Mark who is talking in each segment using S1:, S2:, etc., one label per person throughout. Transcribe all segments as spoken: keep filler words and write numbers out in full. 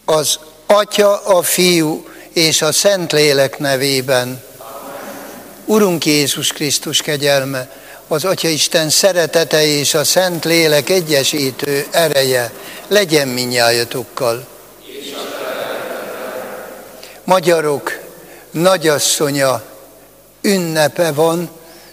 S1: Az Atya, a Fiú és a Szentlélek nevében. Urunk Jézus Krisztus kegyelme, az Atyaisten szeretete és a Szentlélek egyesítő ereje legyen mindnyájatokkal. Magyarok nagyasszonya ünnepe van,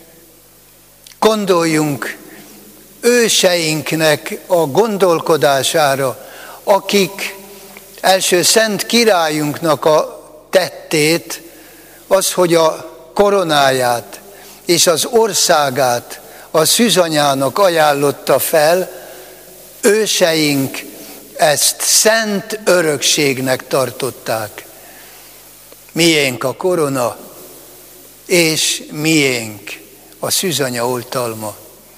S1: gondoljunk őseinknek a gondolkodására, akik első szent királyunknak a tettét, az, hogy a koronáját és az országát a szűzanyának ajánlotta fel, őseink ezt szent örökségnek tartották. Miénk a korona, és miénk a szűzanya oltalma.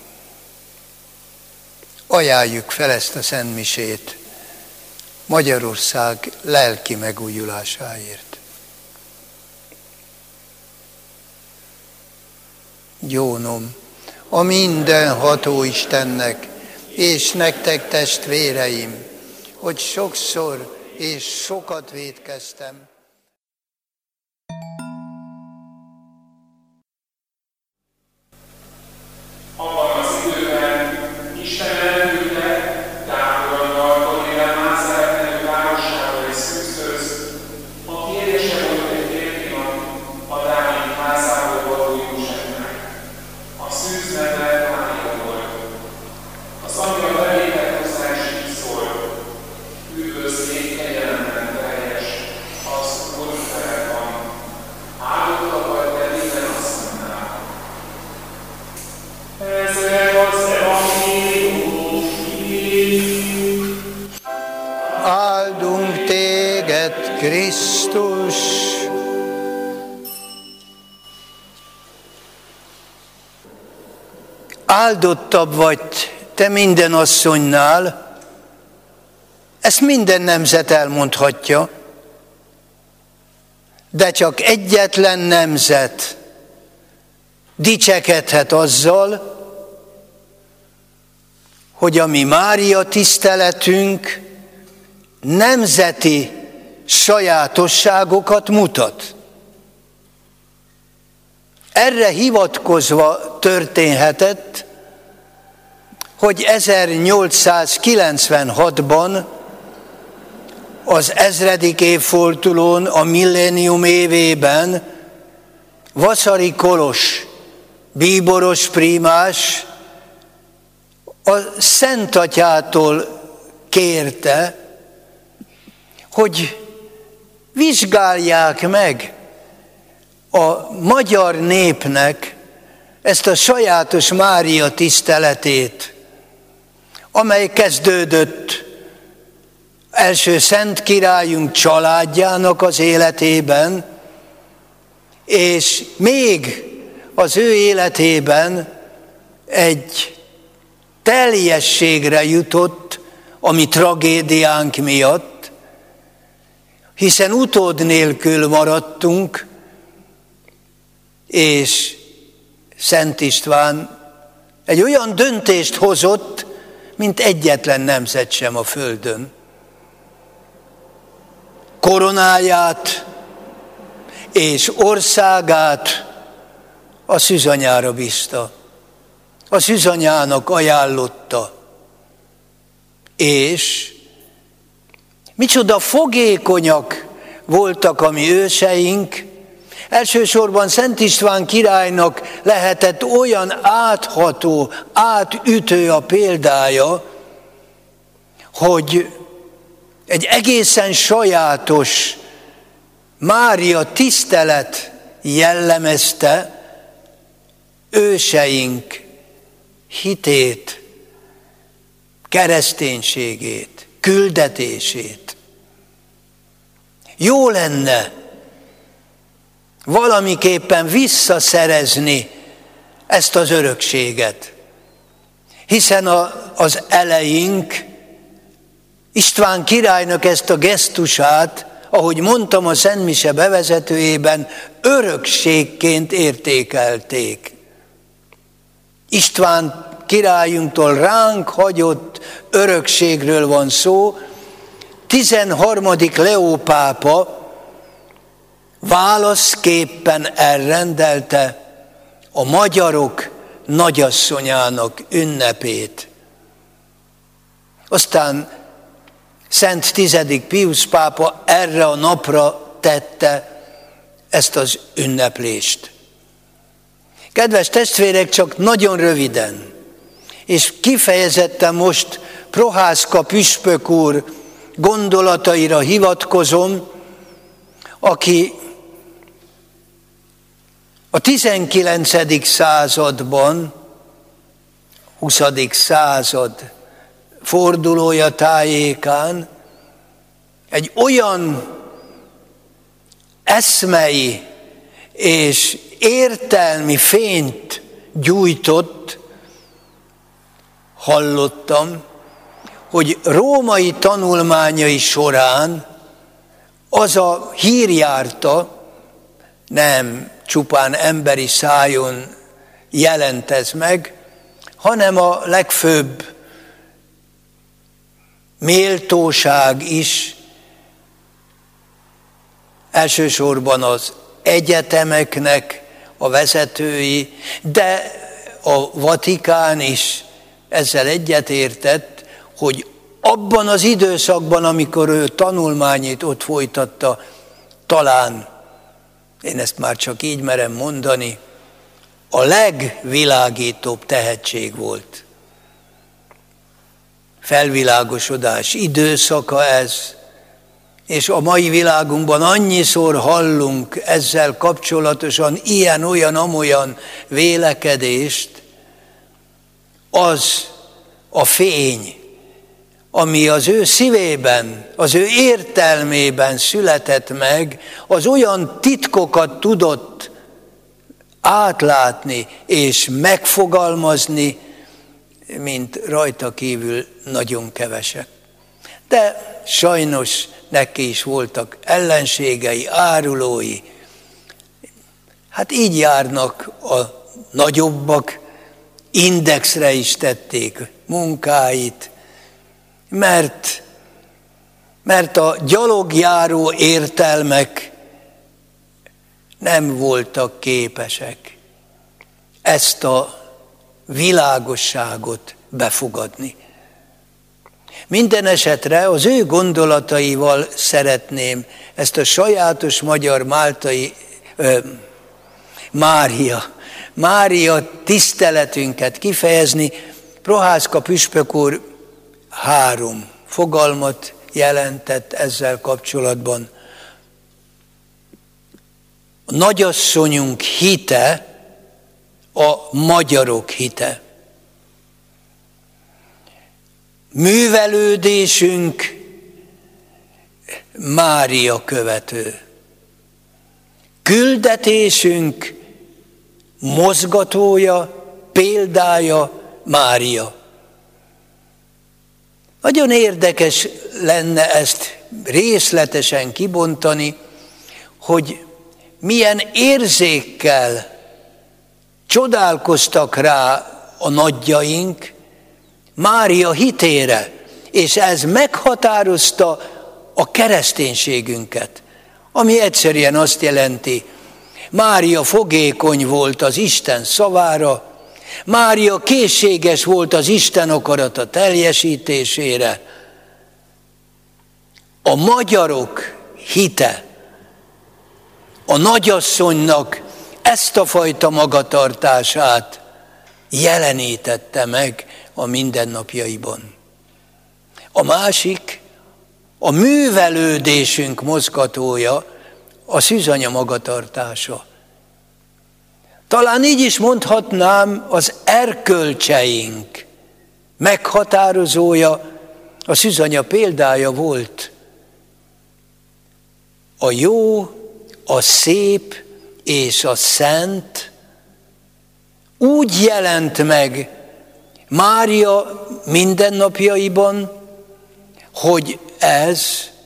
S1: Ajánljuk fel ezt a szentmisét Magyarország lelki megújulásáért. Gyónom a mindenható Istennek, és nektek testvéreim, hogy sokszor és sokat vétkeztem.
S2: Abban az időben Isten elküldte Dávidnak, hogy Mász szeretnő városába és szűzhöz, aki édese volt egy férfinak, a Dávid házából való Józsefnek. A szűz neve Mária volt. Az angyal belépett hozzá és így szólt: üdvözlégy, kegyelemben teljes, az Úr veled van. Áldott vagy te minden asszonynál. Ezek az evangélium.
S1: Áldunk téged, Krisztus! Áldottabb vagy te minden asszonynál, ezt minden nemzet elmondhatja, de csak egyetlen nemzet dicsekedhet azzal, hogy a mi Mária tiszteletünk nemzeti sajátosságokat mutat. Erre hivatkozva történhetett, hogy ezernyolcszázkilencvenhatban az ezredik évfordulón, a millénium évében Vasari Kolos bíboros prímás a Szentatyától kérte, hogy vizsgálják meg a magyar népnek ezt a sajátos Mária tiszteletét, amely kezdődött első szent királyunk családjának az életében, és még az ő életében egy teljességre jutott a mi tragédiánk miatt, hiszen utód nélkül maradtunk, és Szent István egy olyan döntést hozott, mint egyetlen nemzet sem a földön. Koronáját és országát a szűzanyára bízta. A szűzanyának ajánlotta. És micsoda fogékonyak voltak a mi őseink. Elsősorban Szent István királynak lehetett olyan átható, átütő a példája, hogy egy egészen sajátos Mária tisztelet jellemezte őseink hitét, kereszténységét, küldetését. Jó lenne valamiképpen visszaszerezni ezt az örökséget, hiszen a, az eleink István királynak ezt a gesztusát, ahogy mondtam a Szent Mise bevezetőjében, örökségként értékelték. István királyunktól ránk hagyott örökségről van szó, tizenharmadik Leó pápa válaszképpen elrendelte a magyarok nagyasszonyának ünnepét. Aztán Szent tizedik Piusz pápa erre a napra tette ezt az ünneplést. Kedves testvérek, csak nagyon röviden, és kifejezetten most Prohászka püspök úr gondolataira hivatkozom, aki a tizenkilencedik században, huszadik század fordulója tájékán egy olyan eszmei és értelmi fényt gyújtott, hallottam, hogy római tanulmányai során az a hír járta, nem csupán emberi szájon jelent ez meg, hanem a legfőbb méltóság is, elsősorban az egyetemeknek a vezetői, de a Vatikán is ezzel egyetértett, hogy abban az időszakban, amikor ő tanulmányait ott folytatta, talán, én ezt már csak így merem mondani, a legvilágítóbb tehetség volt. Felvilágosodás időszaka ez, és a mai világunkban annyiszor hallunk ezzel kapcsolatosan ilyen, olyan, amolyan vélekedést, az a fény, ami az ő szívében, az ő értelmében született meg, az olyan titkokat tudott átlátni és megfogalmazni, mint rajta kívül nagyon kevesek. De sajnos neki is voltak ellenségei, árulói. Hát így járnak a nagyobbak, indexre is tették munkáit, mert, mert a gyalogjáró értelmek nem voltak képesek ezt a világosságot befogadni. Minden esetre az ő gondolataival szeretném ezt a sajátos magyar máltai ö, Mária, Mária tiszteletünket kifejezni. Prohászka püspök úr három fogalmat jelentett ezzel kapcsolatban. A nagyasszonyunk hite, a magyarok hite. Művelődésünk Mária követő. Küldetésünk mozgatója, példája Mária. Nagyon érdekes lenne ezt részletesen kibontani, hogy milyen érzékkel csodálkoztak rá a nagyjaink Mária hitére, és ez meghatározta a kereszténységünket, ami egyszerűen azt jelenti, Mária fogékony volt az Isten szavára, Mária készséges volt az Isten akarata teljesítésére. A magyarok hite, a nagyasszonynak ezt a fajta magatartását jelenítette meg a mindennapjaiban. A másik, a művelődésünk mozgatója, a szűzanya magatartása. Talán így is mondhatnám, az erkölcseink meghatározója, a szűzanya példája volt. A jó, a szép és a szent úgy jelent meg Mária mindennapjaiban, hogy ez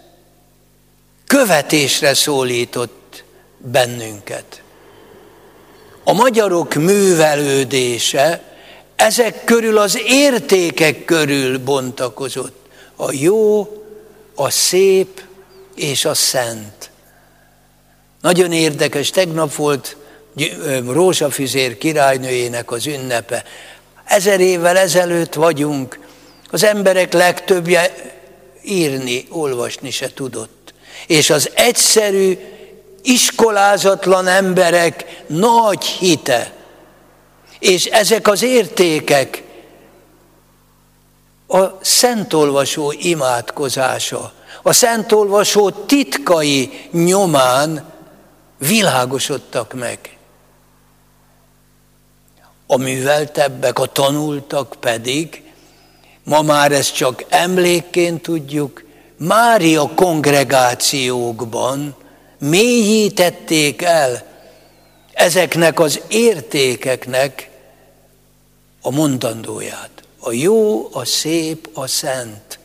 S1: követésre szólított bennünket. A magyarok művelődése ezek körül, az értékek körül bontakozott. A jó, a szép és a szent. Nagyon érdekes, tegnap volt Rózsafüzér királynőjének az ünnepe. Ezer évvel ezelőtt vagyunk, az emberek legtöbbje írni, olvasni se tudott. És az egyszerű, iskolázatlan emberek nagy hite, és ezek az értékek, a szentolvasó imádkozása, a szentolvasó titkai nyomán világosodtak meg. A műveltebbek, a tanultak pedig, ma már ezt csak emlékként tudjuk, Mária kongregációkban mélyítették el ezeknek az értékeknek a mondandóját. A jó, a szép, a szent.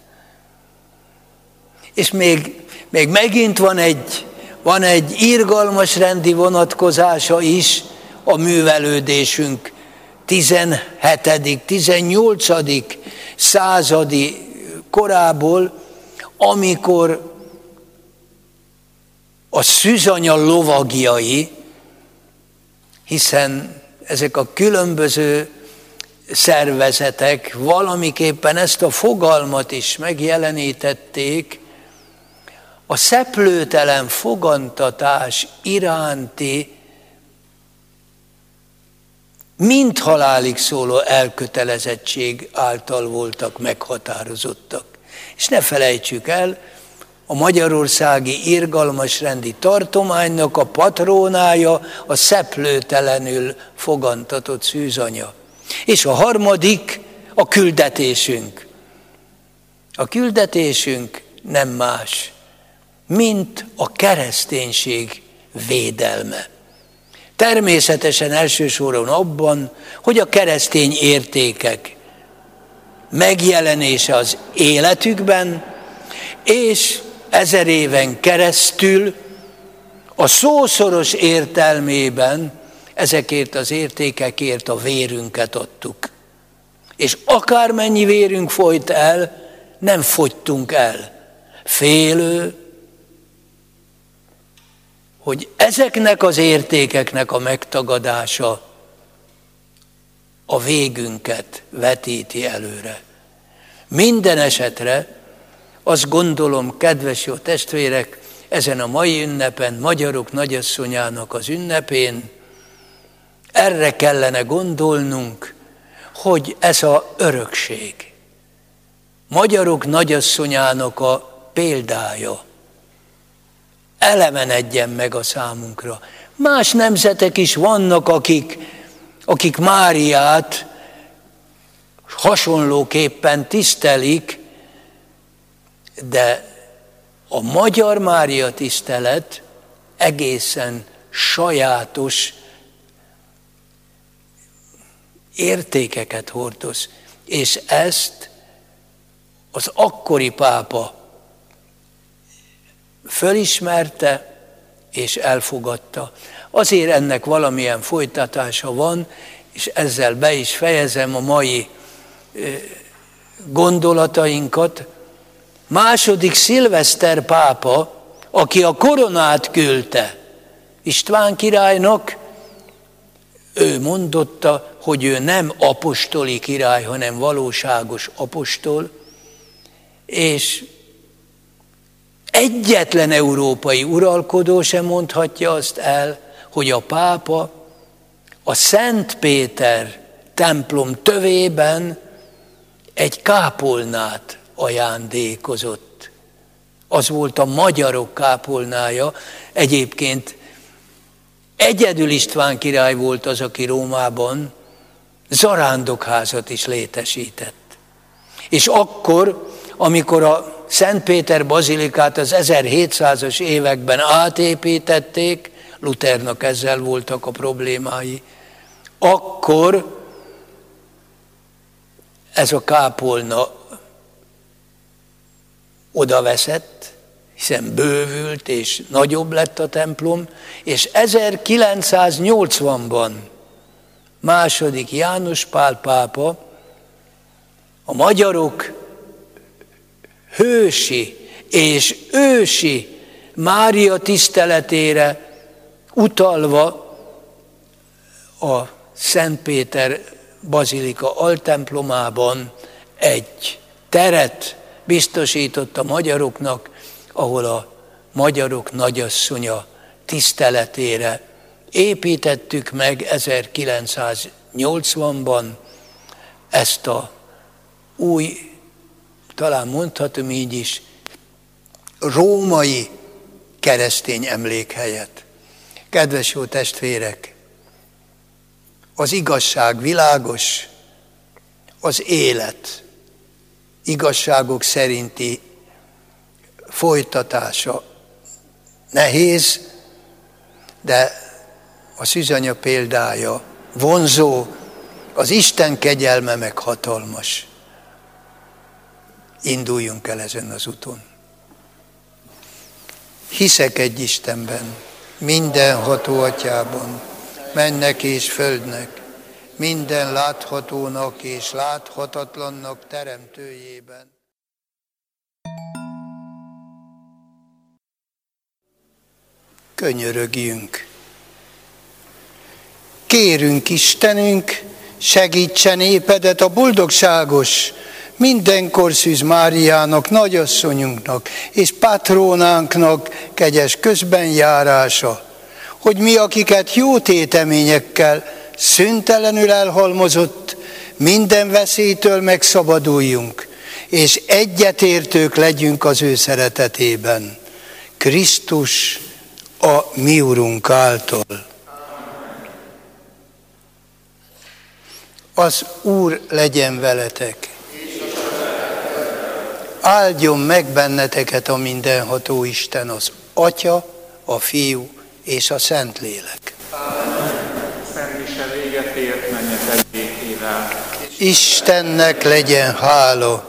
S1: És még, még megint van egy, van egy irgalmas rendi vonatkozása is a művelődésünk tizenhetedik, tizennyolcadik századi korából, amikor a szűzanya lovagjai, hiszen ezek a különböző szervezetek valamiképpen ezt a fogalmat is megjelenítették, a szeplőtelen fogantatás iránti mind halálig szóló elkötelezettség által voltak meghatározottak. És ne felejtsük el, a magyarországi irgalmasrendi tartománynak a patrónája a szeplőtelenül fogantatott szűzanya. És a harmadik a küldetésünk. A küldetésünk nem más, mint a kereszténység védelme. Természetesen elsősorban abban, hogy a keresztény értékek megjelenése az életükben, és ezer éven keresztül a szószoros értelmében ezekért az értékekért a vérünket adtuk. És akármennyi vérünk folyt el, nem fogytunk el. Félő, hogy ezeknek az értékeknek a megtagadása a végünket vetíti előre. Minden esetre azt gondolom, kedves jó testvérek, ezen a mai ünnepen, Magyarok Nagyasszonyának az ünnepén, erre kellene gondolnunk, hogy ez a örökség, Magyarok Nagyasszonyának a példája elemenedjen meg a számunkra. Más nemzetek is vannak, akik, akik Máriát hasonlóképpen tisztelik, de a magyar Mária tisztelet egészen sajátos értékeket hordoz, és ezt az akkori pápa fölismerte és elfogadta. Azért ennek valamilyen folytatása van, és ezzel be is fejezem a mai gondolatainkat. Második Szilveszter pápa, aki a koronát küldte István királynak, ő mondotta, hogy ő nem apostoli király, hanem valóságos apostol, és egyetlen európai uralkodó sem mondhatja azt el, hogy a pápa a Szent Péter templom tövében egy kápolnát ajándékozott. Az volt a magyarok kápolnája. Egyébként egyedül István király volt az, aki Rómában zarándokházat is létesített. És akkor, amikor a Szent Péter bazilikát az ezerhétszázas években átépítették, Luthernak ezzel voltak a problémái, akkor ez a kápolna odaveszett, hiszen bővült és nagyobb lett a templom, és ezerkilencszáznyolcvanban második János Pál pápa a magyarok hősi és ősi Mária tiszteletére utalva a Szent Péter bazilika altemplomában egy teret biztosított a magyaroknak, ahol a magyarok nagyasszonya tiszteletére építettük meg ezerkilencszáznyolcvanban ezt a új, talán mondhatom így is, római keresztény emlékhelyet. Kedves jó testvérek, az igazság világos, az élet igazságok szerinti folytatása nehéz, de a szűzanya példája vonzó, az Isten kegyelme meg hatalmas. Induljunk el ezen az úton. Hiszek egy Istenben, mindenható Atyában, mennek és földnek, minden láthatónak és láthatatlannak teremtőjében. Könyörögjünk. Kérünk Istenünk, segítse népedet a boldogságos, mindenkor Szűz Máriának, nagyasszonyunknak és patrónánknak kegyes közbenjárása, hogy mi, akiket jó téteményekkel szüntelenül elhalmozott, minden veszélytől megszabaduljunk, és egyetértők legyünk az ő szeretetében. Krisztus a mi Urunk által. Az Úr legyen veletek. Áldjon meg benneteket a mindenható Isten, az Atya, a Fiú és a Szentlélek.
S2: Szentmise véget ért, menjetek békével.
S1: Istennek legyen hála.